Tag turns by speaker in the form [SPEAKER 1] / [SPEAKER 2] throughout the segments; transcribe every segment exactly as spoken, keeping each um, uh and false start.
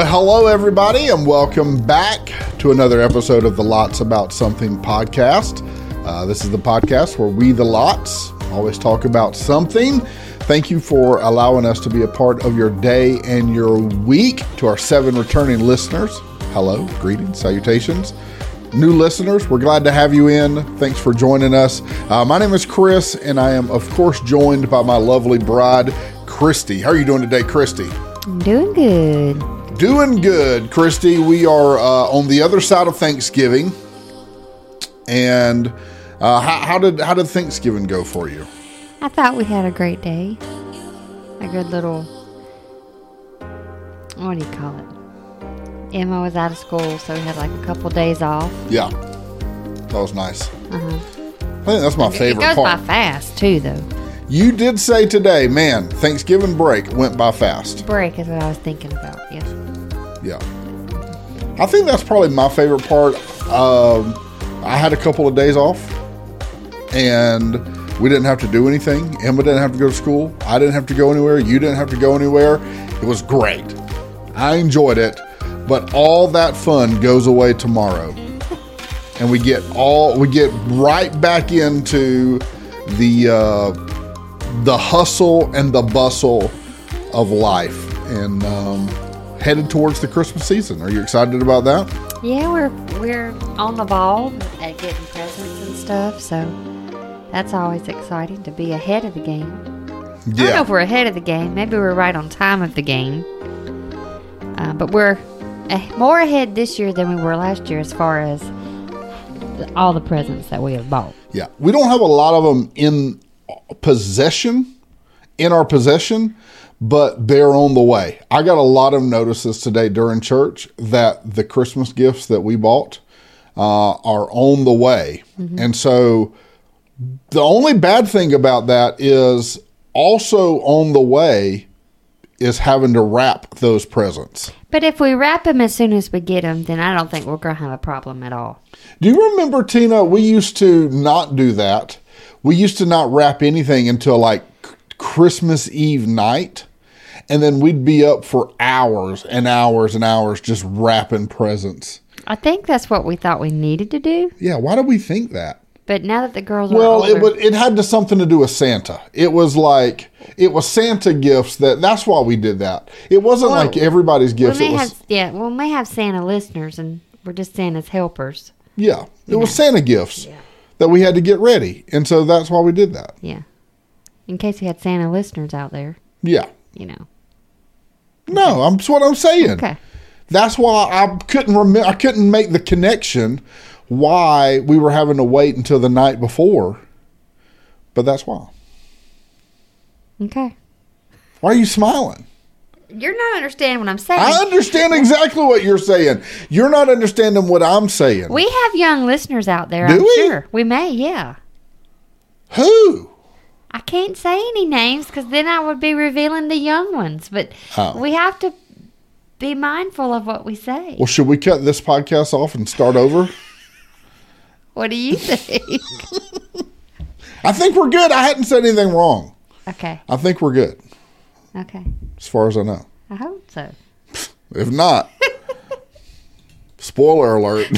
[SPEAKER 1] Well, hello, everybody, and welcome back to another episode of the Lots About Something podcast. Uh, this is the podcast where we, the Lots, always talk about something. Thank you for allowing us to be a part of your day and your week. To our seven returning listeners, hello, greetings, salutations. New listeners, we're glad to have you in. Thanks for joining us. Uh, my name is Chris, and I am, of course, joined by my lovely bride, Christy. How are you doing today, Christy?
[SPEAKER 2] I'm doing good.
[SPEAKER 1] Doing good, Christy. We are uh, on the other side of Thanksgiving, and uh, how, how did how did Thanksgiving go for you?
[SPEAKER 2] I thought we had a great day. A good little, what do you call it? Emma was out of school, so we had like a couple days off.
[SPEAKER 1] Yeah, that was nice.
[SPEAKER 2] Uh-huh.
[SPEAKER 1] I think that's my favorite
[SPEAKER 2] part. It goes
[SPEAKER 1] part.
[SPEAKER 2] by fast, too, though.
[SPEAKER 1] You did say today, man, Thanksgiving break went by fast.
[SPEAKER 2] Break is what I was thinking about, yes.
[SPEAKER 1] Yeah. I think that's probably my favorite part. Um, I had a couple of days off, and we didn't have to do anything. Emma didn't have to go to school. I didn't have to go anywhere. You didn't have to go anywhere. It was great. I enjoyed it, but all that fun goes away tomorrow. And we get all we get right back into the uh, the hustle and the bustle of life, and um, headed towards the Christmas season. Are you excited about that?
[SPEAKER 2] Yeah, we're we're on the ball at getting presents and stuff, so that's always exciting to be ahead of the game.
[SPEAKER 1] Yeah.
[SPEAKER 2] I don't know if we're ahead of the game. Maybe we're right on time of the game. Uh, but we're uh, more ahead this year than we were last year as far as the, all the presents that we have bought.
[SPEAKER 1] Yeah. We don't have a lot of them in possession, in our possession, but they're on the way. I got a lot of notices today during church that the Christmas gifts that we bought uh, are on the way. Mm-hmm. And so the only bad thing about that is also on the way is having to wrap those presents.
[SPEAKER 2] But if we wrap them as soon as we get them, then I don't think we're going to have a problem at all.
[SPEAKER 1] Do you remember, Tina, we used to not do that. We used to not wrap anything until like Christmas Eve night, and then we'd be up for hours and hours and hours just wrapping presents.
[SPEAKER 2] I think that's what we thought we needed to do.
[SPEAKER 1] Yeah, why did we think that?
[SPEAKER 2] But now that the girls are
[SPEAKER 1] well,
[SPEAKER 2] older...
[SPEAKER 1] it would, it had to something to do with Santa. It was like, it was Santa gifts that, that's why we did that. It wasn't
[SPEAKER 2] well,
[SPEAKER 1] like everybody's gifts.
[SPEAKER 2] It was,
[SPEAKER 1] have,
[SPEAKER 2] yeah, well, we may have Santa listeners, and we're just Santa's helpers.
[SPEAKER 1] Yeah, it
[SPEAKER 2] you
[SPEAKER 1] was
[SPEAKER 2] know.
[SPEAKER 1] Santa gifts
[SPEAKER 2] yeah.
[SPEAKER 1] that we had to get ready. And so that's why we did that.
[SPEAKER 2] Yeah. In case we had Santa listeners out there.
[SPEAKER 1] Yeah.
[SPEAKER 2] You know.
[SPEAKER 1] No, I'm, that's what I'm saying.
[SPEAKER 2] Okay.
[SPEAKER 1] That's why I couldn't remember. I couldn't make the connection why we were having to wait until the night before. But that's why.
[SPEAKER 2] Okay.
[SPEAKER 1] Why are you smiling?
[SPEAKER 2] You're not understanding what I'm saying.
[SPEAKER 1] I understand exactly what you're saying. You're not understanding what I'm saying.
[SPEAKER 2] We have young listeners out there,
[SPEAKER 1] Do
[SPEAKER 2] I'm
[SPEAKER 1] we?
[SPEAKER 2] sure. We may, yeah.
[SPEAKER 1] Who?
[SPEAKER 2] I can't say any names because then I would be revealing the young ones. But
[SPEAKER 1] Oh.
[SPEAKER 2] we have to be mindful of what we say.
[SPEAKER 1] Well, should we cut this podcast off and start over?
[SPEAKER 2] What do you think?
[SPEAKER 1] I think we're good. I hadn't said anything wrong.
[SPEAKER 2] Okay.
[SPEAKER 1] I think we're good,
[SPEAKER 2] Okay.
[SPEAKER 1] as far as I know.
[SPEAKER 2] I hope so.
[SPEAKER 1] If not, spoiler alert.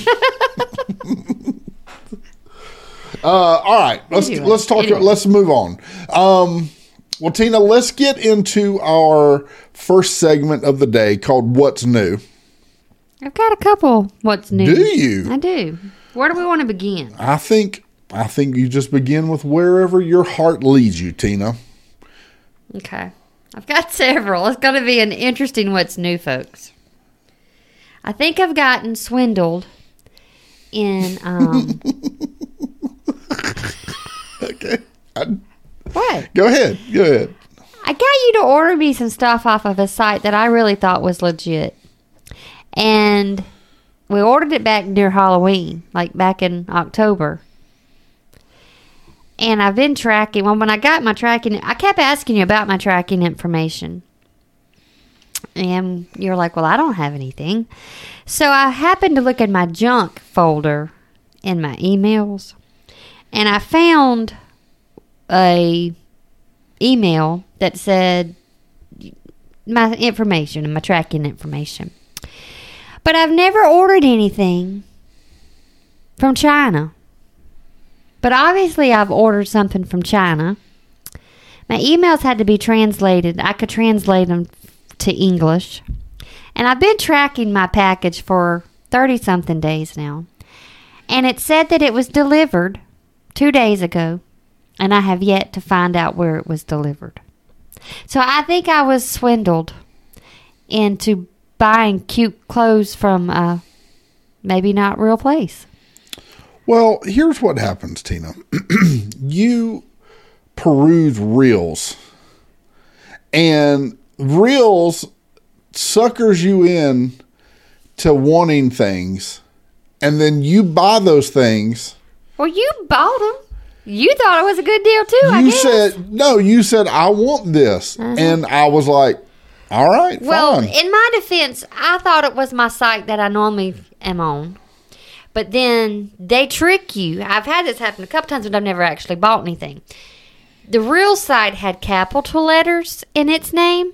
[SPEAKER 1] uh, all right, let's
[SPEAKER 2] Anyway,
[SPEAKER 1] let's talk.
[SPEAKER 2] anyway.
[SPEAKER 1] Let's move on. Um, well, Tina, let's get into our first segment of the day called "What's New."
[SPEAKER 2] I've got a couple. What's new?
[SPEAKER 1] Do you?
[SPEAKER 2] I do. Where do we want to begin?
[SPEAKER 1] I think I think you just begin with wherever your heart leads you, Tina.
[SPEAKER 2] Okay. I've got several. It's going to be an interesting what's new, folks. I think I've gotten swindled in... Um,
[SPEAKER 1] Okay. I,
[SPEAKER 2] what?
[SPEAKER 1] go ahead. Go ahead.
[SPEAKER 2] I got you to order me some stuff off of a site that I really thought was legit. And we ordered it back near Halloween, like back in October. And I've been tracking. Well, when I got my tracking, I kept asking you about my tracking information. And you're like, well, I don't have anything. So I happened to look in my junk folder in my emails. And I found a email that said my information and my tracking information. But I've never ordered anything from China. But obviously I've ordered something from China. My emails had to be translated. I could translate them to English. And I've been tracking my package for thirty-something days now. And it said that it was delivered two days ago. And I have yet to find out where it was delivered. So I think I was swindled into buying cute clothes from a maybe not real place.
[SPEAKER 1] Well, here's what happens, Tina. You peruse Reels. And Reels suckers you in to wanting things. And then you buy those things.
[SPEAKER 2] Well, you bought them. You thought it was a good deal too,
[SPEAKER 1] you
[SPEAKER 2] I guess.
[SPEAKER 1] said, no, you said, I want this. Uh-huh. And I was like, all right,
[SPEAKER 2] well,
[SPEAKER 1] fine.
[SPEAKER 2] In my defense, I thought it was my site that I normally am on. But then they trick you. I've had this happen a couple times, but I've never actually bought anything. The real site had capital letters in its name.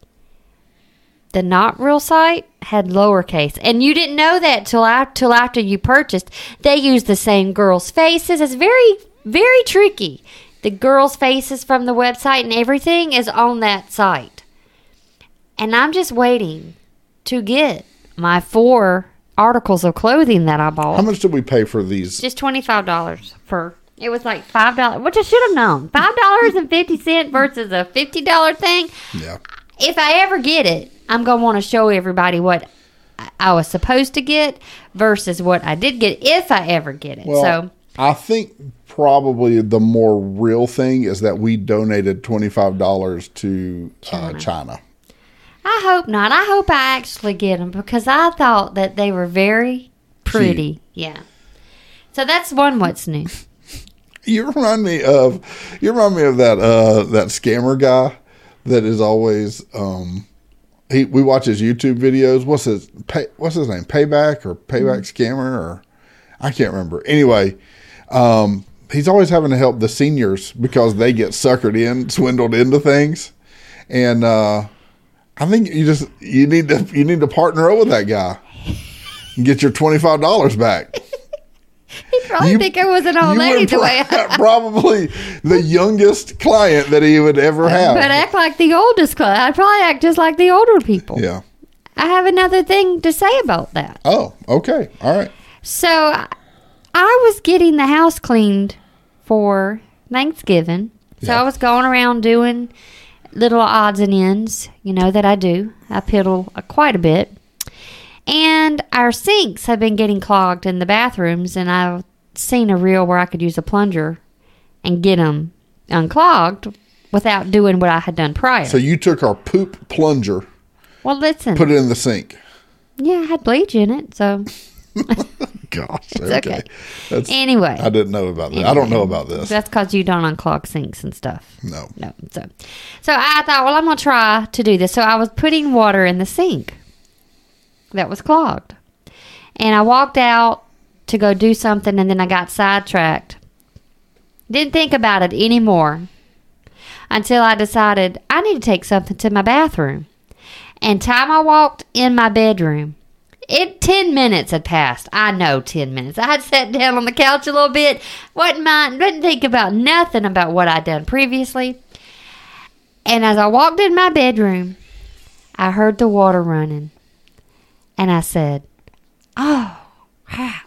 [SPEAKER 2] The not real site had lowercase. And you didn't know that till, I, till after you purchased. They used the same girls' faces. It's very, very tricky. The girls' faces from the website and everything is on that site. And I'm just waiting to get my four articles of clothing that I bought.
[SPEAKER 1] How much did we pay for these?
[SPEAKER 2] Just twenty-five dollars for, it was like five dollars, which I should have known. five dollars and fifty cents versus a fifty dollars thing.
[SPEAKER 1] Yeah.
[SPEAKER 2] If I ever get it, I'm going to want to show everybody what I was supposed to get versus what I did get if I ever get it.
[SPEAKER 1] Well,
[SPEAKER 2] so
[SPEAKER 1] I think probably the more real thing is that we donated twenty-five dollars to China. Uh, China.
[SPEAKER 2] I hope not. I hope I actually get them because I thought that they were very pretty. Cheap. Yeah. So that's one what's new.
[SPEAKER 1] You remind me of you remind me of that uh, that scammer guy that is always um, he we watch his YouTube videos. What's his pay, what's his name? Payback or Payback mm-hmm. Scammer or I can't remember. Anyway, um, he's always having to help the seniors because they get suckered in, swindled into things, and. Uh, I think you just you need to you need to partner up with that guy and get your twenty-five dollars back.
[SPEAKER 2] He probably you, think I was an old lady the way I
[SPEAKER 1] probably the youngest client that he would ever have.
[SPEAKER 2] But act like the oldest client. I'd probably act just like the older people.
[SPEAKER 1] Yeah.
[SPEAKER 2] I have another thing to say about that.
[SPEAKER 1] Oh, okay. All right.
[SPEAKER 2] So I was getting the house cleaned for Thanksgiving. So yeah. I was going around doing little odds and ends, you know, that I do. I piddle uh, quite a bit. And our sinks have been getting clogged in the bathrooms, and I've seen a reel where I could use a plunger and get them unclogged without doing what I had done prior.
[SPEAKER 1] So you took our poop plunger.
[SPEAKER 2] Well, listen.
[SPEAKER 1] Put it in the sink.
[SPEAKER 2] Yeah, I had bleach in it, so.
[SPEAKER 1] Gosh,
[SPEAKER 2] it's
[SPEAKER 1] okay.
[SPEAKER 2] okay.
[SPEAKER 1] That's,
[SPEAKER 2] anyway.
[SPEAKER 1] I didn't know about that. Anyway, I don't know about this.
[SPEAKER 2] That's because you don't unclog sinks and stuff.
[SPEAKER 1] No.
[SPEAKER 2] No. So, so I thought, well, I'm going to try to do this. So I was putting water in the sink that was clogged. And I walked out to go do something, and then I got sidetracked. Didn't think about it anymore until I decided I need to take something to my bathroom. And time I walked in my bedroom, It ten minutes had passed. I know ten minutes. I had sat down on the couch a little bit. Wasn't mind, didn't think about nothing about what I'd done previously. And as I walked in my bedroom, I heard the water running. And I said, oh, crap.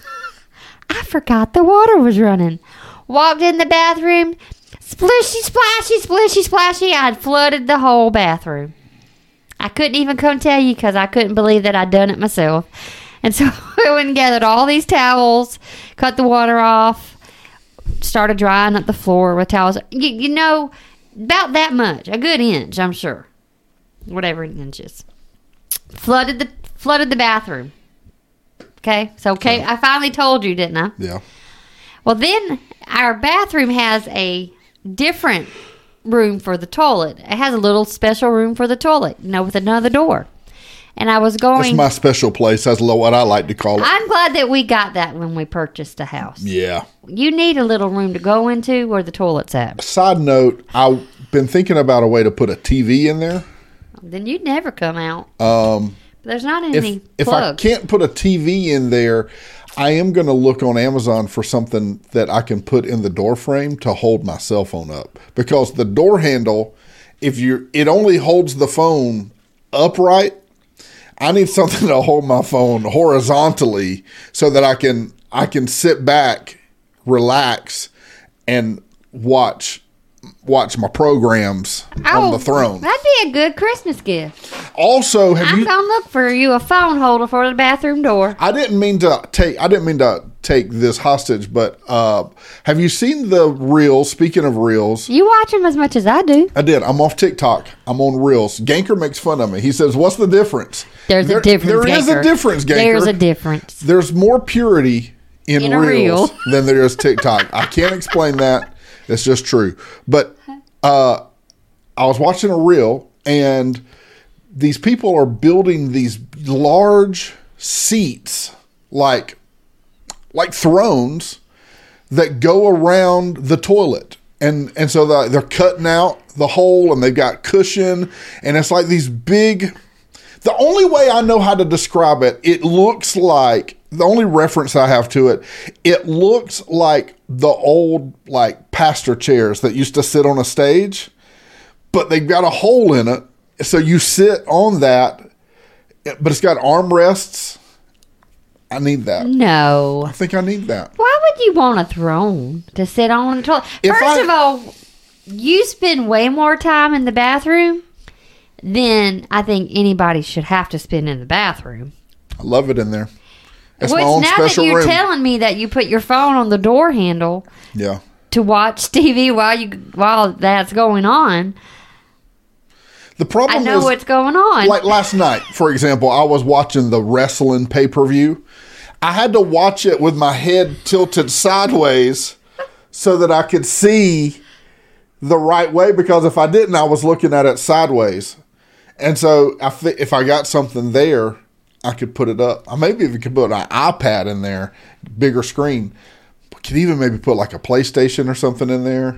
[SPEAKER 2] I forgot the water was running. Walked in the bathroom. Splishy, splashy, splishy, splashy. I had flooded the whole bathroom. I couldn't even come tell you because I couldn't believe that I'd done it myself. And so I went and gathered all these towels, cut the water off, started drying up the floor with towels. You, you know, about that much, a good inch, I'm sure. Whatever an inch is. Flooded the flooded the bathroom. Okay, so okay, I finally told you, didn't I?
[SPEAKER 1] Yeah.
[SPEAKER 2] Well, then our bathroom has a different room for the toilet. It has a little special room for the toilet, you know, with another door. And I was going...
[SPEAKER 1] It's my special place. That's what I like to call it.
[SPEAKER 2] I'm glad that we got that when we purchased the house.
[SPEAKER 1] Yeah.
[SPEAKER 2] You need a little room to go into where the toilet's at.
[SPEAKER 1] Side note, I've been thinking about a way to put a T V in there.
[SPEAKER 2] Then you'd never come out.
[SPEAKER 1] Um,
[SPEAKER 2] There's not any
[SPEAKER 1] if, if I
[SPEAKER 2] plugs.
[SPEAKER 1] can't put a T V in there, I am going to look on Amazon for something that I can put in the door frame to hold my cell phone up. Because the door handle, if you it only holds the phone upright, I need something to hold my phone horizontally so that I can I can sit back, relax, and watch watch my programs
[SPEAKER 2] oh,
[SPEAKER 1] on the throne.
[SPEAKER 2] That'd be a good Christmas gift.
[SPEAKER 1] Also, have
[SPEAKER 2] I'm
[SPEAKER 1] you?
[SPEAKER 2] gonna look for you a phone holder for the bathroom door.
[SPEAKER 1] I didn't mean to take. I didn't mean to take this hostage, but uh, have you seen the reels? Speaking of reels,
[SPEAKER 2] You watch them as much as I do.
[SPEAKER 1] I did. I'm off TikTok. I'm on reels. Ganker makes fun of me. He says, "What's the difference?"
[SPEAKER 2] There's
[SPEAKER 1] There-
[SPEAKER 2] a difference.
[SPEAKER 1] There is a
[SPEAKER 2] Ganker.
[SPEAKER 1] difference, Ganker.
[SPEAKER 2] There's a difference.
[SPEAKER 1] There's more purity in,
[SPEAKER 2] In a
[SPEAKER 1] reels
[SPEAKER 2] reel.
[SPEAKER 1] than there is TikTok. I can't explain that. It's just true. But uh, I was watching a reel, and these people are building these large seats, like like thrones, that go around the toilet. And and so the, they're cutting out the hole, and they've got cushion, and it's like these big... The only way I know how to describe it, it looks like, the only reference I have to it, it looks like the old, like, pastor chairs that used to sit on a stage, but they've got a hole in it, so you sit on that, but it's got armrests. I need that.
[SPEAKER 2] No.
[SPEAKER 1] I think I need that.
[SPEAKER 2] Why would you want a throne to sit on the toilet?
[SPEAKER 1] If
[SPEAKER 2] First
[SPEAKER 1] I-
[SPEAKER 2] of all, you spend way more time in the bathroom than I think anybody should have to spend in the bathroom.
[SPEAKER 1] I love it in there. It's
[SPEAKER 2] Which,
[SPEAKER 1] my own
[SPEAKER 2] now
[SPEAKER 1] special
[SPEAKER 2] that you're
[SPEAKER 1] room.
[SPEAKER 2] telling me that you put your phone on the door handle
[SPEAKER 1] Yeah.
[SPEAKER 2] to watch T V while you while that's going on,
[SPEAKER 1] The problem
[SPEAKER 2] I know
[SPEAKER 1] is,
[SPEAKER 2] what's going on.
[SPEAKER 1] like last night, for example, I was watching the wrestling pay-per-view. I had to watch it with my head tilted sideways so that I could see the right way, because if I didn't, I was looking at it sideways. And so I th- if I got something there, I could put it up. I maybe even could put an iPad in there, bigger screen. Could even maybe put like a PlayStation or something in there.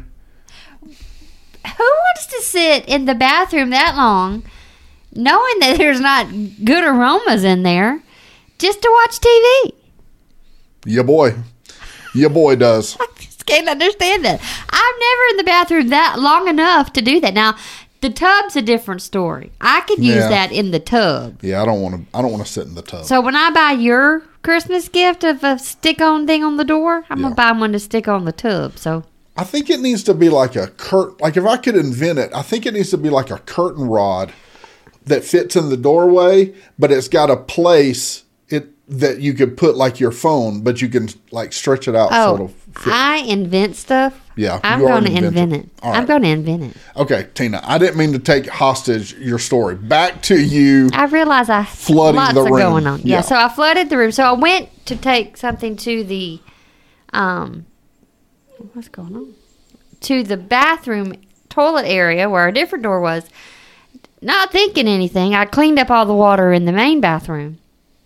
[SPEAKER 2] Who wants to sit in the bathroom that long, knowing that there's not good aromas in there, just to watch T V?
[SPEAKER 1] Yeah, boy. Yeah, boy does.
[SPEAKER 2] I just can't understand that. I'm never in the bathroom that long enough to do that. Now, the tub's a different story. I could use
[SPEAKER 1] Yeah.
[SPEAKER 2] that in the tub.
[SPEAKER 1] Yeah, I don't want to. I don't want to sit in the tub.
[SPEAKER 2] So when I buy your Christmas gift of a stick-on thing on the door, I'm
[SPEAKER 1] Yeah.
[SPEAKER 2] gonna buy one to stick on the tub. So
[SPEAKER 1] I think it needs to be like a curt. Like if I could invent it, I think it needs to be like a curtain rod that fits in the doorway, but it's got a place it that you could put like your phone, but you can like stretch it out.
[SPEAKER 2] oh,
[SPEAKER 1] sort of fit.
[SPEAKER 2] I invent stuff.
[SPEAKER 1] Yeah,
[SPEAKER 2] I'm
[SPEAKER 1] you are
[SPEAKER 2] going
[SPEAKER 1] an
[SPEAKER 2] to invent
[SPEAKER 1] inventor.
[SPEAKER 2] it.
[SPEAKER 1] All
[SPEAKER 2] I'm
[SPEAKER 1] right.
[SPEAKER 2] going to invent it.
[SPEAKER 1] Okay, Tina, I didn't mean to take hostage your story. Back to you.
[SPEAKER 2] I realize I
[SPEAKER 1] Flooding
[SPEAKER 2] lots
[SPEAKER 1] the
[SPEAKER 2] of
[SPEAKER 1] room.
[SPEAKER 2] going on. Yeah.
[SPEAKER 1] Yeah.
[SPEAKER 2] so I flooded the room. So I went to take something to the, um, what's going on? To the bathroom toilet area where a different door was. Not thinking anything, I cleaned up all the water in the main bathroom.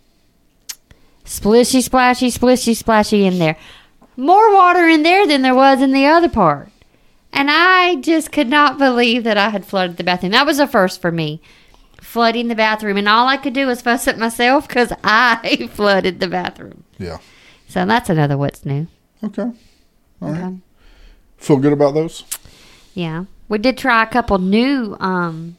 [SPEAKER 2] Splishy, splashy, splishy, splashy in there. More water in there than there was in the other part. And I just could not believe that I had flooded the bathroom. That was a first for me. Flooding the bathroom. And all I could do was fuss at myself because I flooded the bathroom.
[SPEAKER 1] Yeah.
[SPEAKER 2] So that's another what's new.
[SPEAKER 1] Okay. All right.
[SPEAKER 2] Okay.
[SPEAKER 1] Feel good about those?
[SPEAKER 2] Yeah. We did try a couple new um,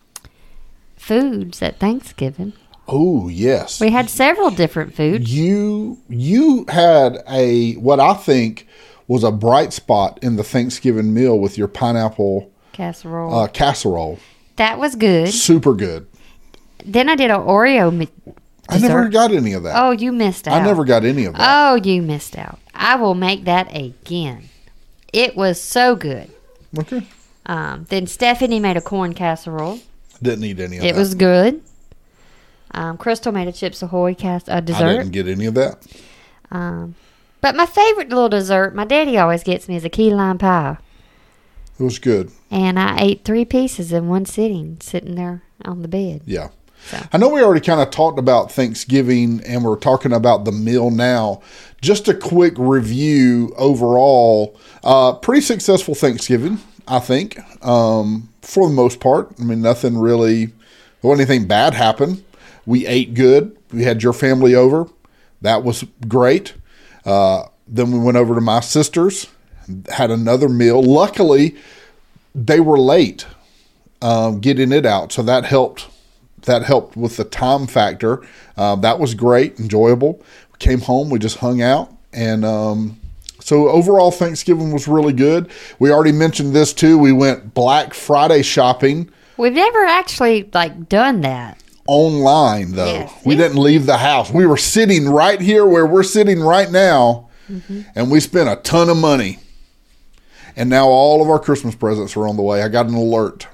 [SPEAKER 2] foods at Thanksgiving.
[SPEAKER 1] Oh, yes.
[SPEAKER 2] We had several different foods.
[SPEAKER 1] You you had a what I think was a bright spot in the Thanksgiving meal with your pineapple
[SPEAKER 2] Casserole.
[SPEAKER 1] uh, casserole.
[SPEAKER 2] that was good.
[SPEAKER 1] Super good.
[SPEAKER 2] Then I did an Oreo mi-
[SPEAKER 1] I never
[SPEAKER 2] dessert.
[SPEAKER 1] got any of that.
[SPEAKER 2] Oh, you missed out.
[SPEAKER 1] I never got any of that.
[SPEAKER 2] Oh, you missed out. I will make that again. It was so good.
[SPEAKER 1] Okay.
[SPEAKER 2] Um, then Stephanie made a corn casserole.
[SPEAKER 1] Didn't eat any of
[SPEAKER 2] It
[SPEAKER 1] that.
[SPEAKER 2] was good. Um, Crystal made a Chips Ahoy cas- uh,
[SPEAKER 1] I
[SPEAKER 2] dessert.
[SPEAKER 1] didn't get any of that.
[SPEAKER 2] Um, but my favorite little dessert, my daddy always gets me, is a key lime pie.
[SPEAKER 1] It was good.
[SPEAKER 2] And I ate three pieces in one sitting, sitting there on the bed.
[SPEAKER 1] Yeah.
[SPEAKER 2] So.
[SPEAKER 1] I know we already kind of talked about Thanksgiving and we're talking about the meal now. Just a quick review overall. Uh, pretty successful Thanksgiving, I think, um, for the most part. I mean, nothing really, well, anything bad happened. We ate good. We had your family over. That was great. Uh, then we went over to my sister's, had another meal. Luckily, they were late um, getting it out, so that helped. That helped with the time factor. Uh, that was great, enjoyable. We came home, we just hung out, and um, so overall Thanksgiving was really good. We already mentioned this too. We went Black Friday shopping.
[SPEAKER 2] We've never actually like done that.
[SPEAKER 1] Online, though.
[SPEAKER 2] Yes.
[SPEAKER 1] We
[SPEAKER 2] Yes.
[SPEAKER 1] didn't leave the house. We were sitting right here where we're sitting right now, mm-hmm. and we spent a ton of money. And now all of our Christmas presents are on the way. I got an alert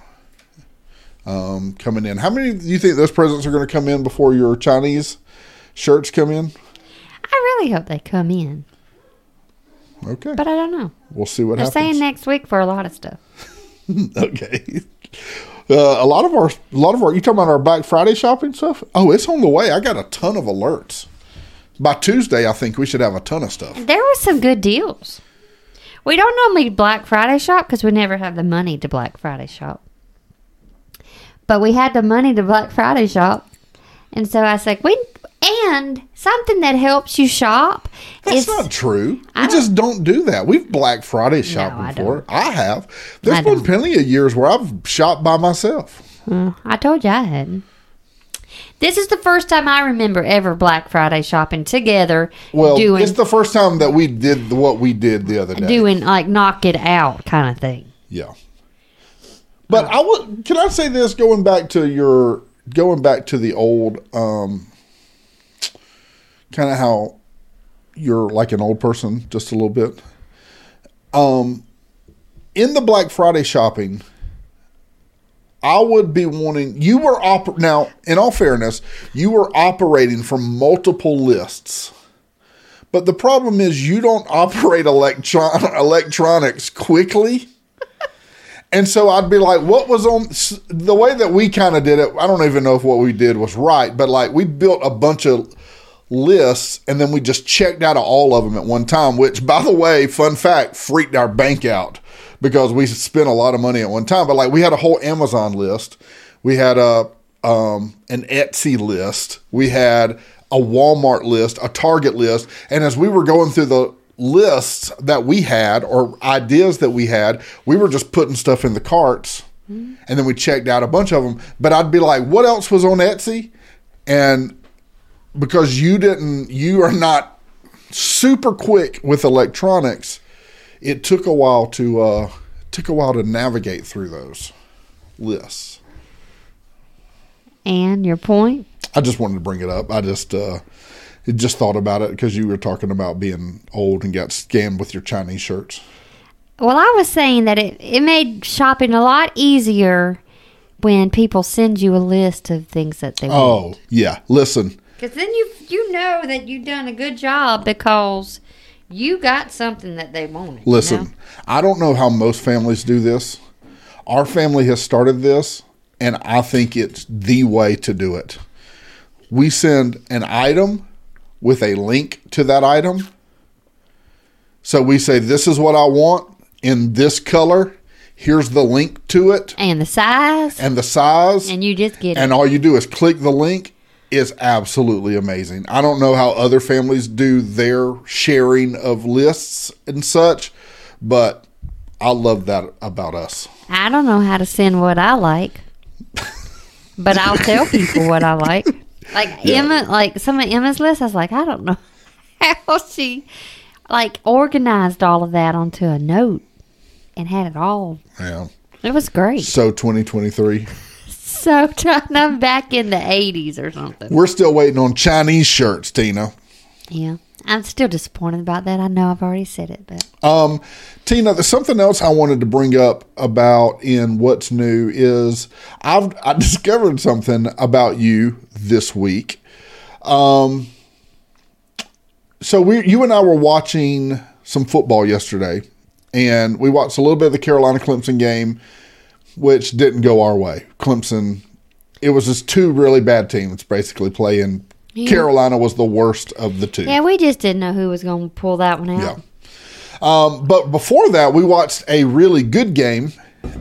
[SPEAKER 1] um, coming in. How many do you think those presents are going to come in before your Chinese shirts come in?
[SPEAKER 2] I really hope they come in,
[SPEAKER 1] Okay.
[SPEAKER 2] but I don't know.
[SPEAKER 1] We'll see what
[SPEAKER 2] They're
[SPEAKER 1] happens.
[SPEAKER 2] saying next week for a lot of stuff.
[SPEAKER 1] Okay. Uh, a lot of our, a lot of our, you talking about our Black Friday shopping stuff? Oh, it's on the way. I got a ton of alerts. By Tuesday, I think we should have a ton of stuff.
[SPEAKER 2] There were some good deals. We don't normally Black Friday shop because we never have the money to Black Friday shop. But we had the money to Black Friday shop. And so I said, we, and something that helps you shop
[SPEAKER 1] That's
[SPEAKER 2] is...
[SPEAKER 1] not true.
[SPEAKER 2] I
[SPEAKER 1] We
[SPEAKER 2] don't-
[SPEAKER 1] just don't do that. We've Black Friday shopped
[SPEAKER 2] I
[SPEAKER 1] before.
[SPEAKER 2] don't.
[SPEAKER 1] I have. There's
[SPEAKER 2] I
[SPEAKER 1] been
[SPEAKER 2] don't.
[SPEAKER 1] plenty of years where I've shopped by myself.
[SPEAKER 2] Uh, I told you I hadn't. This is the first time I remember ever Black Friday shopping together.
[SPEAKER 1] Well,
[SPEAKER 2] doing,
[SPEAKER 1] it's the first time that we did what we did the other day.
[SPEAKER 2] doing like knock it out kind of thing.
[SPEAKER 1] Yeah. But I would. Can I say this? Going back to your, going back to the old, um, kind of how you're like an old person, just a little bit. Um, in the Black Friday shopping, I would be wanting. You were oper- now. In all fairness, you were operating from multiple lists. But the problem is, you don't operate electron electronics quickly. And so I'd be like, what was on the way that we kind of did it? I don't even know if what we did was right, but like we built a bunch of lists and then we just checked out of all of them at one time, which, by the way, fun fact, freaked our bank out because we spent a lot of money at one time. But like we had a whole Amazon list. We had a um, an Etsy list. We had a Walmart list, a Target list. And as we were going through the lists that we had or ideas that we had, we were just putting stuff in the carts mm-hmm. and then we checked out a bunch of them. But I'd be like, what else was on Etsy? And because you didn't, you are not super quick with electronics, it took a while to, uh, took a while to navigate through those lists.
[SPEAKER 2] And your point?
[SPEAKER 1] I just wanted to bring it up. I just, uh, just thought about it because you were talking about being old and got scammed with your Chinese shirts.
[SPEAKER 2] Well, I was saying that it, it made shopping a lot easier when people send you a list of things that they
[SPEAKER 1] Oh,
[SPEAKER 2] want.
[SPEAKER 1] yeah. Listen.
[SPEAKER 2] Because then you you know that you've done a good job because you got something that they wanted.
[SPEAKER 1] Listen,
[SPEAKER 2] you know?
[SPEAKER 1] I don't know how most families do this. Our family has started this, and I think it's the way to do it. We send an item with a link to that item. So we say, this is what I want in this color. Here's the link to it.
[SPEAKER 2] And the size.
[SPEAKER 1] And the size.
[SPEAKER 2] And you just get it.
[SPEAKER 1] And all you do is click the link. It's absolutely amazing. I don't know how other families do their sharing of lists and such, but I love that about us.
[SPEAKER 2] I don't know how to send what I like, but I'll tell people what I like. Like
[SPEAKER 1] Yeah.
[SPEAKER 2] Emma, like some of Emma's lists, I was like, I don't know how she like organized all of that onto a note and had it all.
[SPEAKER 1] Yeah.
[SPEAKER 2] It was great.
[SPEAKER 1] So twenty twenty-three.
[SPEAKER 2] So trying, I'm back in the eighties or something.
[SPEAKER 1] We're still waiting on Chinese shirts, Tina.
[SPEAKER 2] Yeah, I'm still disappointed about that. I know I've already said it, but
[SPEAKER 1] Um, Tina, there's something else I wanted to bring up about in What's New is I've I discovered something about you this week. Um, so we, you and I were watching some football yesterday, and we watched a little bit of the Carolina Clemson game, which didn't go our way. Clemson, it was just two really bad teams basically playing.
[SPEAKER 2] Yeah.
[SPEAKER 1] Carolina was the worst of the two.
[SPEAKER 2] yeah, we just didn't know who was going to pull that one out.
[SPEAKER 1] Yeah. Um, but before that, we watched a really good game,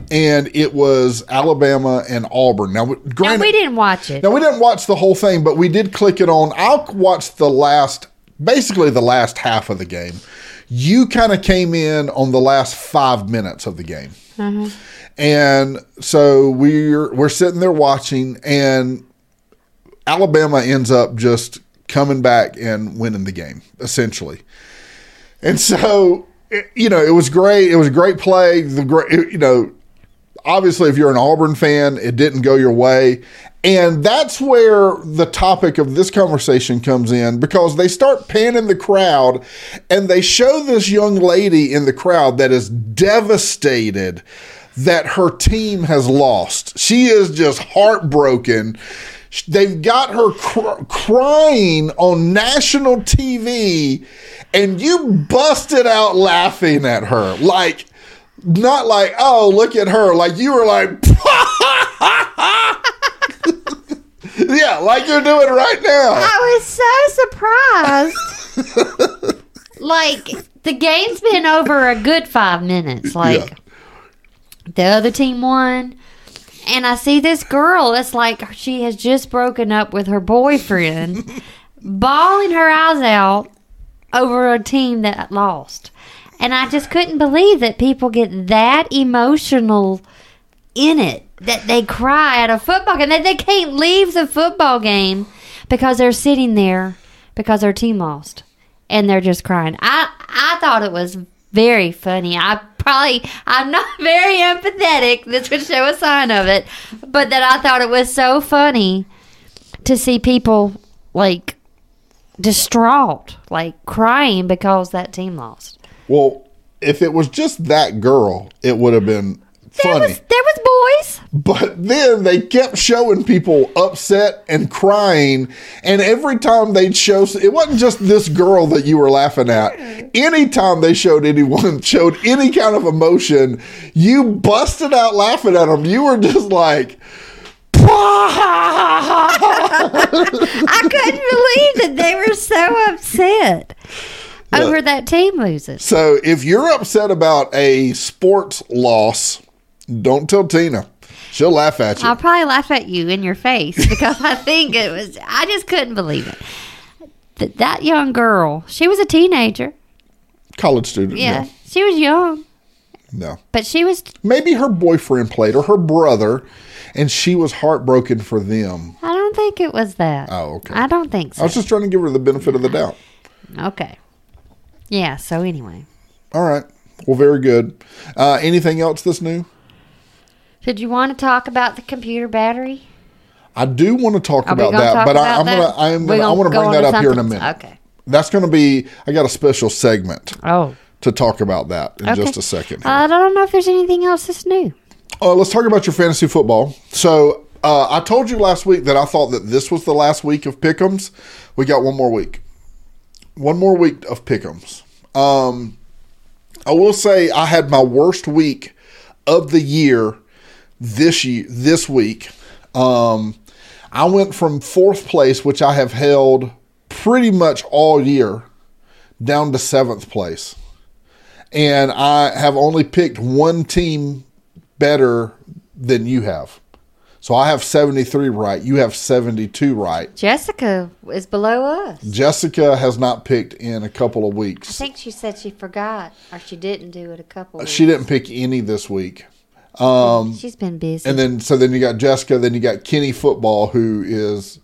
[SPEAKER 1] and it was Alabama and Auburn. Now,
[SPEAKER 2] No,
[SPEAKER 1] granted,
[SPEAKER 2] we didn't watch it.
[SPEAKER 1] now we didn't watch the whole thing, but we did click it on. I'll watch the last, basically the last half of the game. You kind of came in on the last five minutes of the game.
[SPEAKER 2] Mm-hmm.
[SPEAKER 1] And so we're we're sitting there watching, and Alabama ends up just coming back and winning the game, essentially. And so, it, you know, it was great. It was a great play. The great, you know, obviously, if you're an Auburn fan, it didn't go your way. And that's where the topic of this conversation comes in, because they start panning the crowd, and they show this young lady in the crowd that is devastated that her team has lost. She is just heartbroken. They've got her cr- crying on national T V, and you busted out laughing at her. Like, not like, oh, look at her. Like, you were like, yeah, like you're doing right now.
[SPEAKER 2] I was so surprised. Like, the game's been over a good five minutes. Like,
[SPEAKER 1] Yeah.
[SPEAKER 2] the other team won. And I see this girl, it's like she has just broken up with her boyfriend, bawling her eyes out over a team that lost. And I just couldn't believe that people get that emotional in it, that they cry at a football game, that they can't leave the football game because they're sitting there because their team lost. And they're just crying. I, I thought it was very funny. I probably, I'm not very empathetic. This would show a sign of it. But that I thought it was so funny to see people, like, distraught, like, crying because that team lost.
[SPEAKER 1] Well, if it was just that girl, it would have been
[SPEAKER 2] There
[SPEAKER 1] funny.
[SPEAKER 2] was, there was boys.
[SPEAKER 1] But then they kept showing people upset and crying. And every time they'd show, it wasn't just this girl that you were laughing at. Anytime they showed anyone, showed any kind of emotion, you busted out laughing at them. You were just like,
[SPEAKER 2] I couldn't believe that they were so upset over that team losing.
[SPEAKER 1] So if you're upset about a sports loss, don't tell Tina. She'll laugh at you.
[SPEAKER 2] I'll probably laugh at you in your face because I think it was, I just couldn't believe it. That, that young girl, she was a teenager.
[SPEAKER 1] College student.
[SPEAKER 2] Yeah,
[SPEAKER 1] No.
[SPEAKER 2] she was young,
[SPEAKER 1] no.
[SPEAKER 2] but she was,
[SPEAKER 1] Maybe her boyfriend played or her brother, and she was heartbroken for them.
[SPEAKER 2] I don't think it was that.
[SPEAKER 1] Oh, okay.
[SPEAKER 2] I don't think so.
[SPEAKER 1] I was just trying to give her the benefit of the doubt.
[SPEAKER 2] Okay. Yeah, so anyway.
[SPEAKER 1] All right. Well, very good. Uh, anything else that's new?
[SPEAKER 2] Did you want to talk about the computer battery?
[SPEAKER 1] I do want to talk
[SPEAKER 2] Are we
[SPEAKER 1] about
[SPEAKER 2] gonna
[SPEAKER 1] that,
[SPEAKER 2] talk
[SPEAKER 1] but I,
[SPEAKER 2] about
[SPEAKER 1] I'm
[SPEAKER 2] that?
[SPEAKER 1] gonna I'm
[SPEAKER 2] We're
[SPEAKER 1] gonna, I
[SPEAKER 2] gonna
[SPEAKER 1] want to
[SPEAKER 2] go
[SPEAKER 1] bring
[SPEAKER 2] on
[SPEAKER 1] that
[SPEAKER 2] to
[SPEAKER 1] up here in a
[SPEAKER 2] something-
[SPEAKER 1] minute.
[SPEAKER 2] okay.
[SPEAKER 1] That's going to be. I got a special segment
[SPEAKER 2] Oh.
[SPEAKER 1] to talk about that in
[SPEAKER 2] Okay.
[SPEAKER 1] just a second. here.
[SPEAKER 2] I don't know if there's anything else that's new.
[SPEAKER 1] Uh, let's talk about your fantasy football. So uh, I told you last week that I thought that this was the last week of Pick'ems. We got one more week. One more week of Pick'ems. Um, I will say I had my worst week of the year this year, this week. Um, I went from fourth place, which I have held pretty much all year, down to seventh place. And I have only picked one team better than you have. So I have seventy-three right. You have seventy-two right.
[SPEAKER 2] Jessica is below us.
[SPEAKER 1] Jessica has not picked in a couple of
[SPEAKER 2] I
[SPEAKER 1] weeks.
[SPEAKER 2] think she said she forgot or she didn't do it a couple of
[SPEAKER 1] She didn't pick any this week. Um,
[SPEAKER 2] She's been busy.
[SPEAKER 1] and then, so then you got Jessica, then you got Kenny Football, who is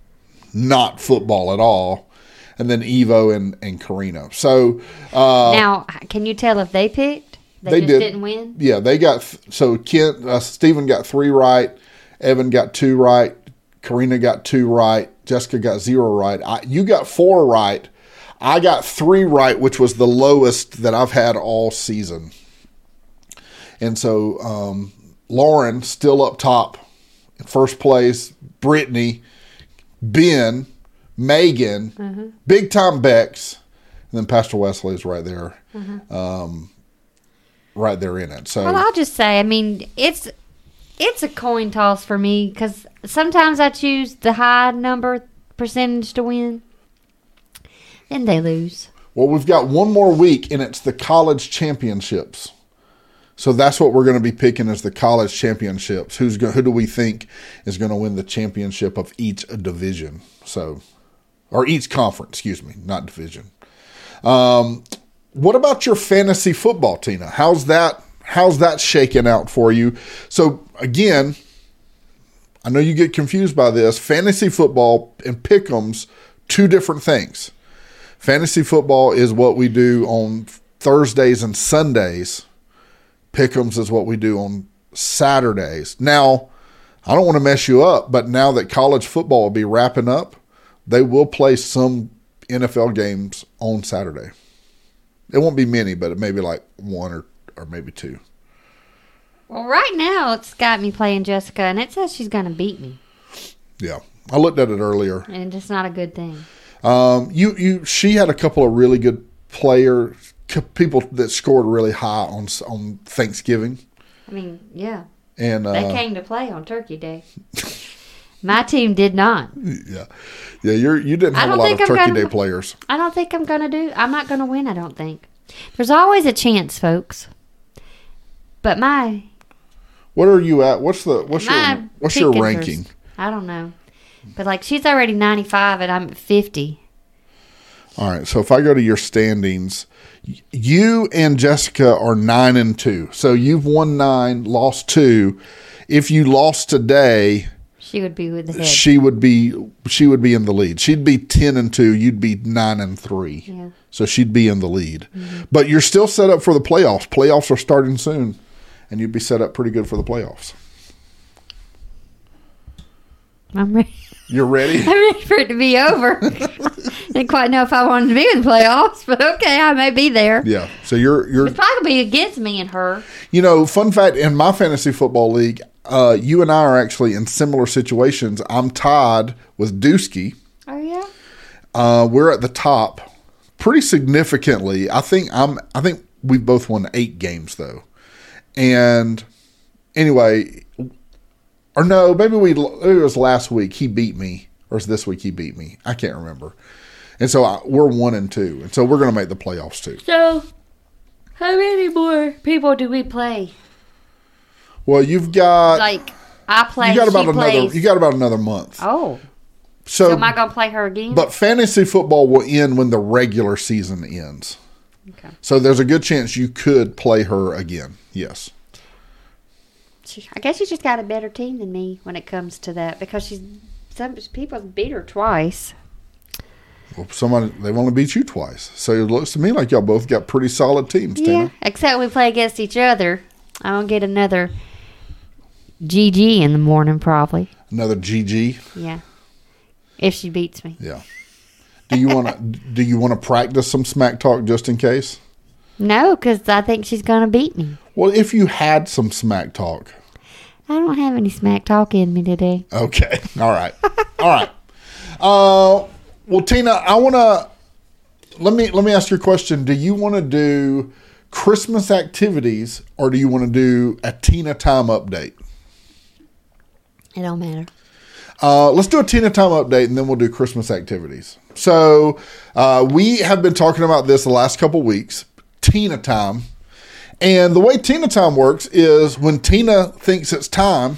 [SPEAKER 1] not football at all. And then Evo and, and Carino. So, uh,
[SPEAKER 2] now, can you tell if they picked? They,
[SPEAKER 1] They
[SPEAKER 2] just
[SPEAKER 1] did.
[SPEAKER 2] didn't win?
[SPEAKER 1] yeah, they got, th- so Kent, uh, Steven got three right. Evan got two right. Karina got two right. Jessica got zero right. I, you got four right. I got three right, which was the lowest that I've had all season. And so um, Lauren still up top, in first place. Brittany, Ben, Megan,
[SPEAKER 2] Mm-hmm.
[SPEAKER 1] Big Time Bex, and then Pastor Wesley is right there,
[SPEAKER 2] Mm-hmm.
[SPEAKER 1] um, right there in it. So
[SPEAKER 2] Well, I'll just say, I mean, it's it's a coin toss for me because sometimes I choose the high number percentage to win, and they lose.
[SPEAKER 1] Well, we've got one more week, and it's the college championships. So that's what we're going to be picking as the college championships. Who's go, who do we think is going to win the championship of each division? So, or each conference, excuse me, not division. Um, what about your fantasy football, Tina? How's that? How's that shaking out for you? So again, I know you get confused by this. Fantasy football and pick'ems, two different things. Fantasy football is what we do on Thursdays and Sundays. Pick'ems is what we do on Saturdays. Now, I don't want to mess you up, but now that college football will be wrapping up, they will play some N F L games on Saturday. It won't be many, but it may be like one or, or maybe two.
[SPEAKER 2] Well, right now it's got me playing Jessica, and it says she's going to beat me.
[SPEAKER 1] Yeah, I looked at it earlier,
[SPEAKER 2] and it's not a good thing.
[SPEAKER 1] Um, you you she had a couple of really good players, people that scored really high on on Thanksgiving.
[SPEAKER 2] I mean, yeah,
[SPEAKER 1] and uh,
[SPEAKER 2] they came to play on Turkey Day. My team did not.
[SPEAKER 1] Yeah, yeah. You're you didn't have a lot of
[SPEAKER 2] I'm
[SPEAKER 1] Turkey
[SPEAKER 2] gonna,
[SPEAKER 1] Day players.
[SPEAKER 2] I don't think I'm going to do. I'm not going to win. I don't think. There's always a chance, folks. But my.
[SPEAKER 1] What are you at? What's the what's
[SPEAKER 2] my
[SPEAKER 1] your what's your ranking?
[SPEAKER 2] I don't know. But like she's already ninety-five and I'm at fifty.
[SPEAKER 1] All right. So if I go to your standings, you and Jessica are nine and two. So you've won nine, lost two. If you lost today,
[SPEAKER 2] she would be with the head.
[SPEAKER 1] She would be she would be in the lead. She'd be ten and two. You'd be nine and three.
[SPEAKER 2] Yeah.
[SPEAKER 1] So she'd be in the lead. Mm-hmm. But you're still set up for the playoffs. Playoffs are starting soon, and you'd be set up pretty good for the playoffs.
[SPEAKER 2] I'm ready.
[SPEAKER 1] You're ready?
[SPEAKER 2] I'm ready for it to be over. Didn't quite know if I wanted to be in the playoffs, but okay, I may be there.
[SPEAKER 1] Yeah. So you're you're
[SPEAKER 2] it's probably against me and her.
[SPEAKER 1] You know, fun fact, in my fantasy football league, uh, you and I are actually in similar situations. I'm tied with Dusky.
[SPEAKER 2] Oh yeah.
[SPEAKER 1] Uh, we're at the top pretty significantly. I think I'm I think we both won eight games though. And anyway, or no, maybe we maybe it was last week he beat me, or it's this week he beat me. I can't remember. And so I, we're one and two, and so we're going to make the playoffs too.
[SPEAKER 2] So, how many more people do we play?
[SPEAKER 1] Well, you've got
[SPEAKER 2] like I play.
[SPEAKER 1] You got about
[SPEAKER 2] she
[SPEAKER 1] another.
[SPEAKER 2] plays.
[SPEAKER 1] You got about another month.
[SPEAKER 2] Oh,
[SPEAKER 1] so,
[SPEAKER 2] so am I going to play her again?
[SPEAKER 1] But fantasy football will end when the regular season ends.
[SPEAKER 2] Okay.
[SPEAKER 1] So there's a good chance you could play her again. Yes.
[SPEAKER 2] I guess she's just got a better team than me when it comes to that because she's some people beat her twice.
[SPEAKER 1] Well, somebody they've only beat you twice, so it looks to me like y'all both got pretty solid teams.
[SPEAKER 2] Yeah,
[SPEAKER 1] Tina.
[SPEAKER 2] except we play against each other. I don't get another G G in the morning, probably.
[SPEAKER 1] Another G G.
[SPEAKER 2] Yeah, if she beats me.
[SPEAKER 1] Yeah. Do you want to? do you want to practice some smack talk just in case?
[SPEAKER 2] No, because I think she's gonna beat me.
[SPEAKER 1] Well, if you had some smack talk.
[SPEAKER 2] I don't have any smack talk in me today.
[SPEAKER 1] Okay. All right. All right. Uh, well, Tina, I want to let me let me ask you a question. Do you want to do Christmas activities or do you want to do a Tina Time update?
[SPEAKER 2] It don't matter.
[SPEAKER 1] Uh, let's do a Tina Time update and then we'll do Christmas activities. So uh, we have been talking about this the last couple weeks. Tina Time. And the way Tina Time works is when Tina thinks it's time,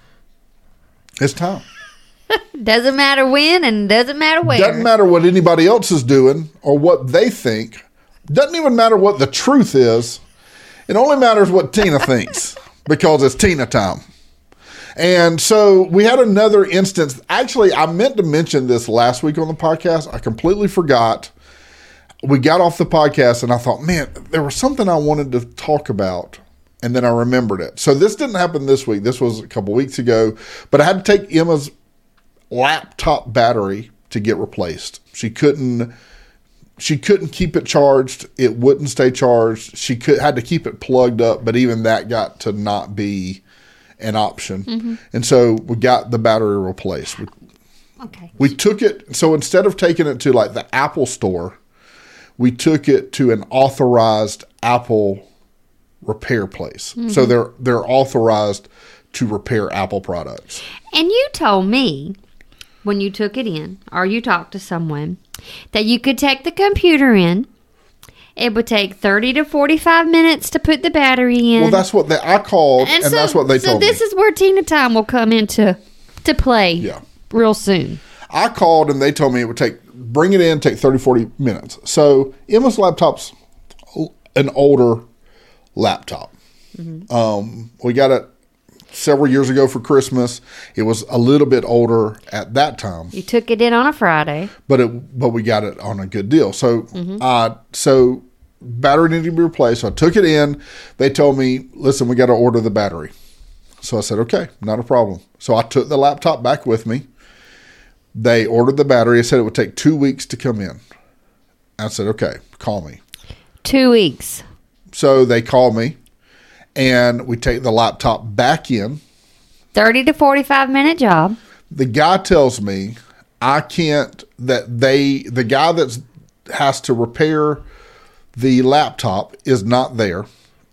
[SPEAKER 1] it's time.
[SPEAKER 2] Doesn't matter when and doesn't matter where.
[SPEAKER 1] Doesn't matter what anybody else is doing or what they think. Doesn't even matter what the truth is. It only matters what Tina thinks because it's Tina Time. And so we had another instance. Actually, I meant to mention this last week on the podcast. I completely forgot. We got off the podcast and I thought, man, there was something I wanted to talk about. And then I remembered it. So this didn't happen this week. This was a couple weeks ago. But I had to take Emma's laptop battery to get replaced. She couldn't she couldn't keep it charged. It wouldn't stay charged. She could had to keep it plugged up. But even that got to not be an option. Mm-hmm. And so we got the battery replaced. We,
[SPEAKER 2] okay.
[SPEAKER 1] We took it. So instead of taking it to like the Apple store, we took it to an authorized Apple repair place. Mm-hmm. So they're they're authorized to repair Apple products.
[SPEAKER 2] And you told me when you took it in, or you talked to someone, that you could take the computer in It would take thirty to forty-five minutes to put the battery in.
[SPEAKER 1] Well, that's what they, I called, and,
[SPEAKER 2] and so,
[SPEAKER 1] that's what they
[SPEAKER 2] so
[SPEAKER 1] told me.
[SPEAKER 2] So this is where Tina Time will come into to play
[SPEAKER 1] Yeah.
[SPEAKER 2] real soon.
[SPEAKER 1] I called, and they told me it would take, bring it in, take thirty, forty minutes. So Emma's laptop's an older laptop. Mm-hmm. Um, we got it several years ago for Christmas. It was a little bit older at that time.
[SPEAKER 2] You took it in on a Friday.
[SPEAKER 1] But it, but we got it on a good deal. So,
[SPEAKER 2] Mm-hmm.
[SPEAKER 1] uh, so battery needed to be replaced. So I took it in. They told me, listen, we got to order the battery. So I said, okay, not a problem. So I took the laptop back with me. They ordered the battery. They said it would take two weeks to come in. I said, okay, call me.
[SPEAKER 2] Two weeks.
[SPEAKER 1] So they called me, and we take the laptop back in.
[SPEAKER 2] thirty to forty-five minute job.
[SPEAKER 1] The guy tells me I can't, that they, the guy that has to repair the laptop is not there,